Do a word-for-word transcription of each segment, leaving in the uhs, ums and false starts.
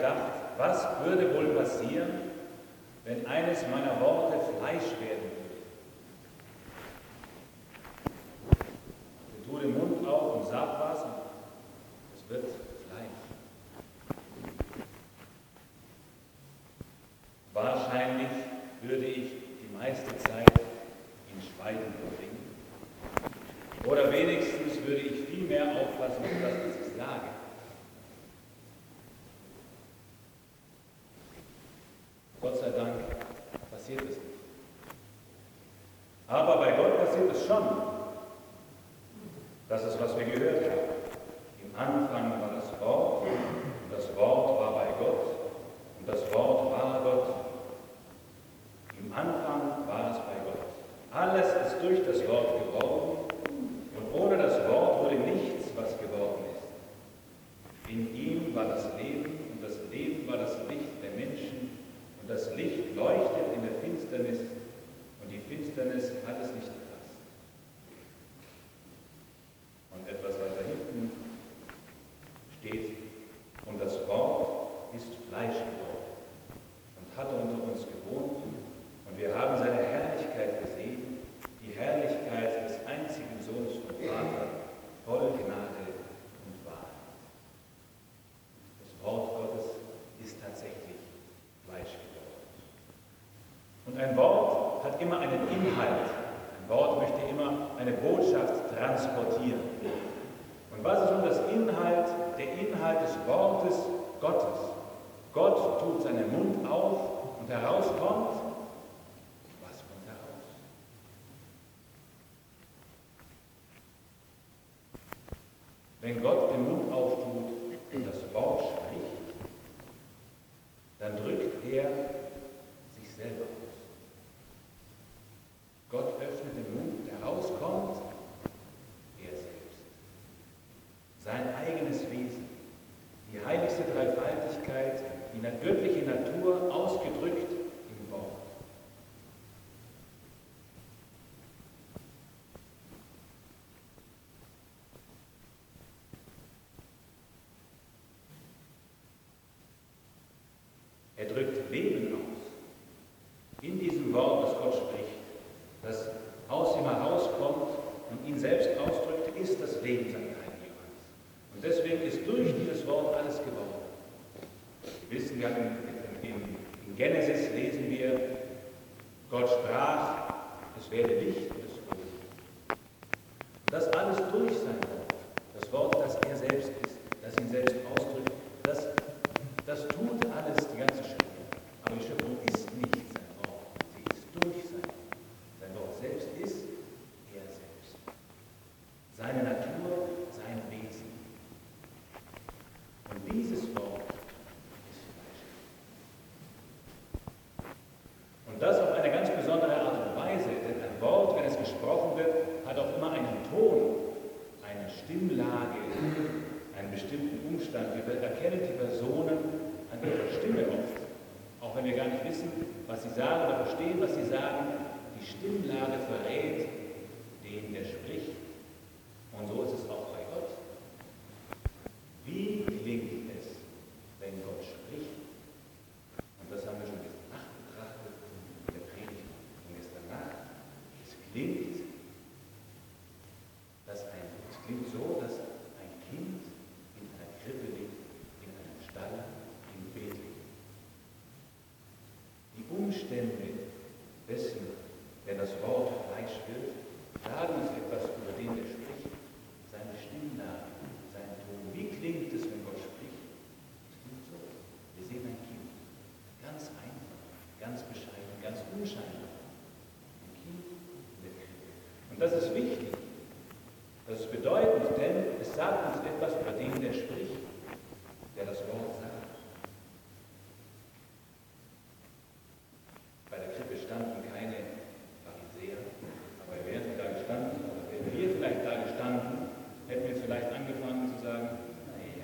gedacht, was würde wohl passieren, wenn eines meiner Worte Fleisch werden würde. Ich tue den Mund auf und sag was, es wird Fleisch. Wahrscheinlich würde ich die meiste Zeit in Schweigen verbringen. Oder wenigstens würde ich viel mehr aufpassen auf das, was ich sage. Gott sei Dank passiert es nicht. Aber bei Gott passiert es schon. Das ist, was wir gehört haben. Im Anfang war das Wort, und das Wort war bei Gott, und das Wort war Gott. Im Anfang war es bei Gott. Alles ist durch das Wort geworden, und ohne das Wort wurde nichts, was geworden ist. In ihm war das Leben, und das Leben war das Licht der Menschen, und das Licht leuchtet in der Finsternis, und die Finsternis hat es nicht erfasst. Und etwas weiter hinten steht, und das Wort ist Fleisch geworden und hat unter uns gewohnt, und wir haben seine Herrlichkeit gesehen, die Herrlichkeit des einzigen Sohnes vom Vater, voll Gnade und Wahrheit. Das Wort Gottes ist tatsächlich Fleisch geworden. Und ein Wort hat immer einen Inhalt. Ein Wort möchte immer eine Botschaft transportieren. Und was ist nun das Inhalt, der Inhalt des Wortes Gottes? Gott tut seinen Mund auf und herauskommt, was kommt heraus? Wenn Gott den Mund auftut und das Wort spricht, dann drückt er sich selber aus. Gott öffnet den Mund, herauskommt er selbst. Sein eigenes Wesen, die heiligste Dreifaltigkeit, die göttliche Natur ausgedrückt im Wort. Er drückt Leben aus. In diesem Wort, das Gott spricht, das aus ihm herauskommt und ihn selbst ausdrückt, ist das Leben, sagt Heilige Johannes. Und deswegen ist durch dieses Wort alles geworden. Wir wissen, wir haben in, in, in Genesis lesen wir, Gott sprach, es werde Licht und es wurde Licht. Und das alles durch sein Wort. Das Wort, das er selbst ist, das ihn selbst ausdrückt, das, das tut alles, die ganze Schöpfung. Aber die Schöpfung ist nicht sein Wort, sie ist durch sein Wort. Sein Wort selbst ist er selbst. Seine Natur, sein Wesen. Und dieses Wort ist Fleisch. Und das auf eine ganz besondere Art und Weise, denn ein Wort, wenn es gesprochen wird, hat auch immer einen Ton, eine Stimmlage, einen bestimmten Umstand. Wir erkennen die Personen an ihrer Stimme oft. Auch wenn wir gar nicht wissen, was sie sagen oder verstehen, was sie sagen, die Stimmlage verrät den, der spricht. Und so ist es auch bei Gott. Wie klingt es, wenn Gott spricht? Und das haben wir schon gestern Nacht betrachtet in der Predigt von gestern Nacht. Es klingt, dass ein, es klingt so, dass ein Kind in einer Krippe liegt, in einem Stall, in Bethlehem. Die Umstände dessen, wenn das Wort Fleisch wird, sagen uns etwas über den, der spricht, seine Stimmlage, sein Ton. Wie klingt es, wenn Gott spricht? Es klingt so. Wir sehen ein Kind. Ganz einfach, ganz bescheiden, ganz unscheinbar. Ein Kind in der Krippe. Und das ist wichtig. Das ist bedeutend, denn es sagt uns etwas über den, der spricht, der das Wort sagt. Bei der Krippe standen keine Pharisäer, aber wären sie da gestanden, oder wären wir vielleicht da gestanden, hätten wir vielleicht angefangen zu sagen, naja,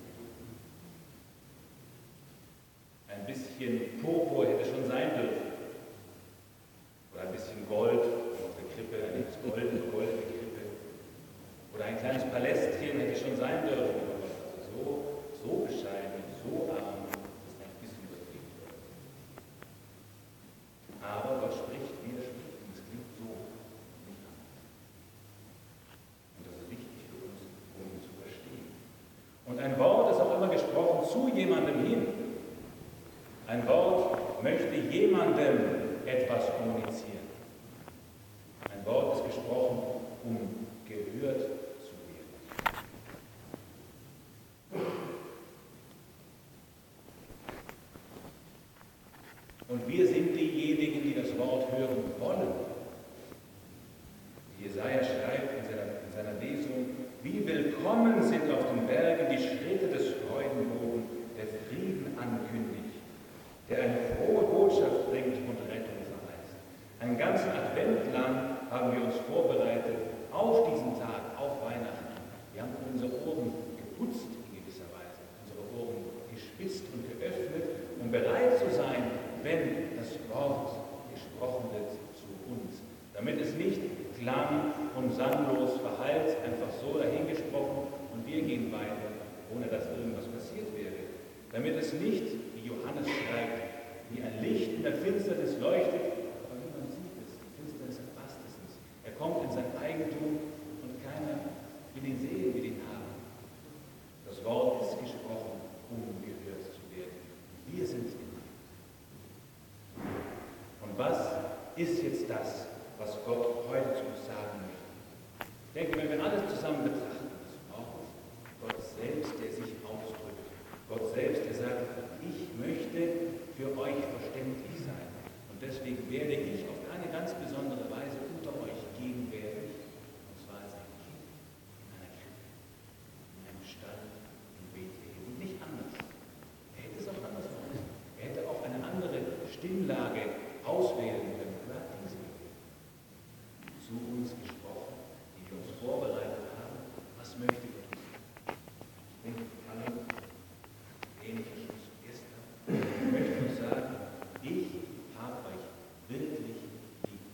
ein bisschen Purpur hätte schon sein dürfen. Oder ein bisschen Gold auf der Krippe, ein Gold, eine goldene Krippe. Oder ein kleines Palästchen hätte schon sein dürfen. Also so, so bescheiden, so arm. jemandem hin. Ein Wort möchte jemandem etwas kommunizieren. Ein Wort ist gesprochen, um gehört zu werden. Und wir sind diejenigen, die das Wort hören wollen. Jesaja schreibt in seiner, in seiner Lesung: Wie willkommen sind auf den Bergen die Schritte des Freudenboten, der Frieden ankündigt, der eine frohe Botschaft bringt und Rettung verheißt. Einen ganzen Advent lang haben wir uns vorbereitet auf diesen Tag, auf Weihnachten. Wir haben unsere Ohren geputzt in gewisser Weise, unsere Ohren gespitzt und geöffnet, um bereit zu sein, wenn das Wort gesprochen wird zu uns. Damit es nicht klang und sanglos verhallt, einfach so dahingesprochen und wir gehen weiter, ohne dass irgendwas passiert wäre. Damit es nicht, wie Johannes schreibt, wie ein Licht in der Finsternis leuchtet, aber wie man sieht es, die Finsternis erfasst es nicht. Er kommt in sein Eigentum und keiner will ihn sehen, will ihn haben. Das Wort ist gesprochen, um gehört zu werden. Wir sind es. Und was ist jetzt das, was Gott heute zu uns sagen möchte? Ich denke, wenn wir alles zusammen betrachten, das Wort, Gott selbst, der sich ausdrückt, Gott selbst, der sagt, ich möchte für euch verständlich sein. Und deswegen werde ich auf eine ganz besondere Weise unter euch gegenwärtig, und zwar als ein Kind in einer Krippe, in einem Stall in Bethlehem und nicht anders. Er hätte es auch anders machen. Er hätte auch eine andere Stimmlage auswählen können. Aber diese zu uns gesprochen, die wir uns vorbereitet haben. Was möchte Gott tun? Ich denke, alle ähnliche Schluss gestern. Ich möchte uns sagen, ich habe euch wirklich lieb.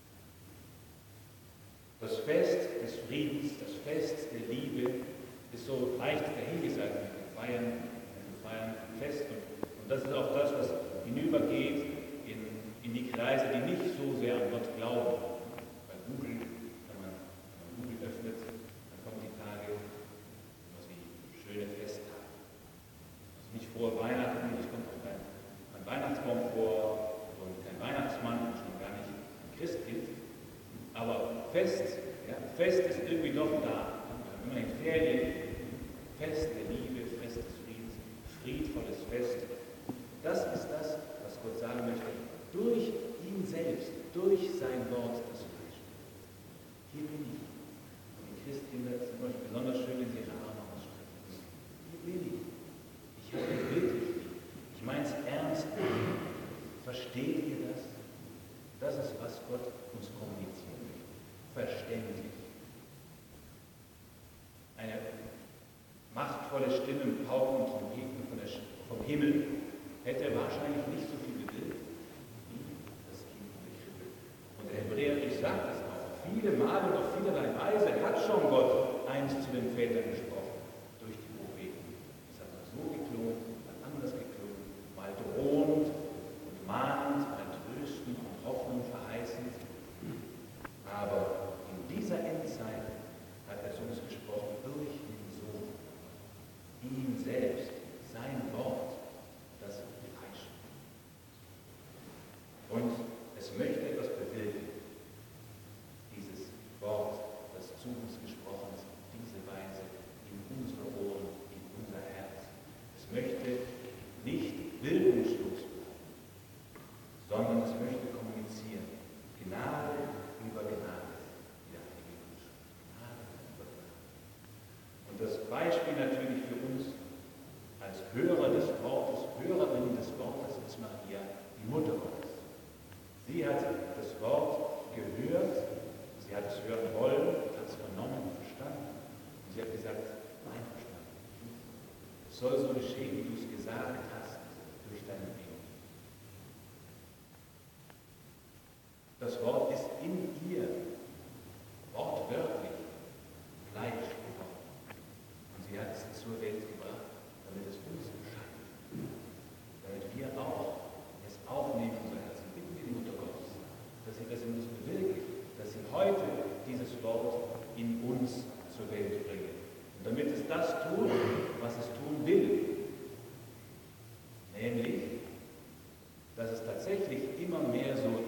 Das Fest des Friedens, das Fest der Liebe ist so leicht dahingesagt. Wir feiern, wir feiern ein Fest und, und das ist auch das, was hinübergeht in, in die Kreise, die nicht so sehr an Gott glauben. Bei Google, wenn man, wenn man Google öffnet, dann kommen die Tage, was wie schöne Festtage. Also nicht vor Weihnachten, es kommt auch kein, kein Weihnachtsbaum vor und kein Weihnachtsmann und schon gar nicht ein Christkind. Aber Fest, ja, Fest ist irgendwie doch da. Wir haben immer in Ferien, Fest der Liebe, Fest des Friedens, friedvolles Fest. Das ist das, was Gott sagen möchte, durch ihn selbst, durch sein Wort, das Fleisch. Hier bin ich. Und die Christkinder sind euch besonders schön, wenn sie ihre Arme ausstrecken. Hier bin ich. Ich habe euch wirklich lieb. Ich meine es ernst. Versteht ihr das? Das ist, was Gott uns kommunizieren möchte. Verständlich. Eine machtvolle Stimme mit Pauken und Trompeten von der, vom Himmel hätte er wahrscheinlich nicht so viel bewirkt wie das Kind in der Krippe. Und der Hebräerbrief sagt es auch. Viele Male und auf vielerlei Weise hat schon Gott einst zu den Vätern gesprochen. Durch die Propheten. Es hat mal so geklungen, mal anders geklungen, mal drohend und mahnend, mal tröstend und Hoffnung verheißend. Aber in dieser Endzeit hat er zu uns gesprochen durch den Sohn. Ihm selbst, sein Wort. Das Fleisch. Und es möchte etwas bewirken, dieses Wort, das zu uns gesprochen ist, auf diese Weise in unsere Ohren, in unser Herz. Es möchte nicht wirkungslos bleiben, sondern es möchte kommunizieren. Gnade über Gnade. Ja, Gnade über Gnade. Und das Beispiel natürlich für uns als Hörer des Wortes, Hörerin des Wortes ist Maria, die Mutter Gottes. Sie hat das Wort gehört, sie hat es hören wollen, hat es vernommen und verstanden. Und sie hat gesagt, einverstanden. Es soll so geschehen, wie du es gesagt hast, durch deinen Engel. Das Wort ist in ihr, wortwörtlich, Fleisch geworden. Und sie hat es zur Welt gebracht, damit es uns beschafft, damit wir auch es aufnehmen in unser Herzen. Bitten wir die Mutter Gottes, dass sie das in uns bewirkt, dass sie heute dieses Wort in uns zur Welt bringt. Und damit es das tut, was es tun will, nämlich, dass es tatsächlich immer mehr so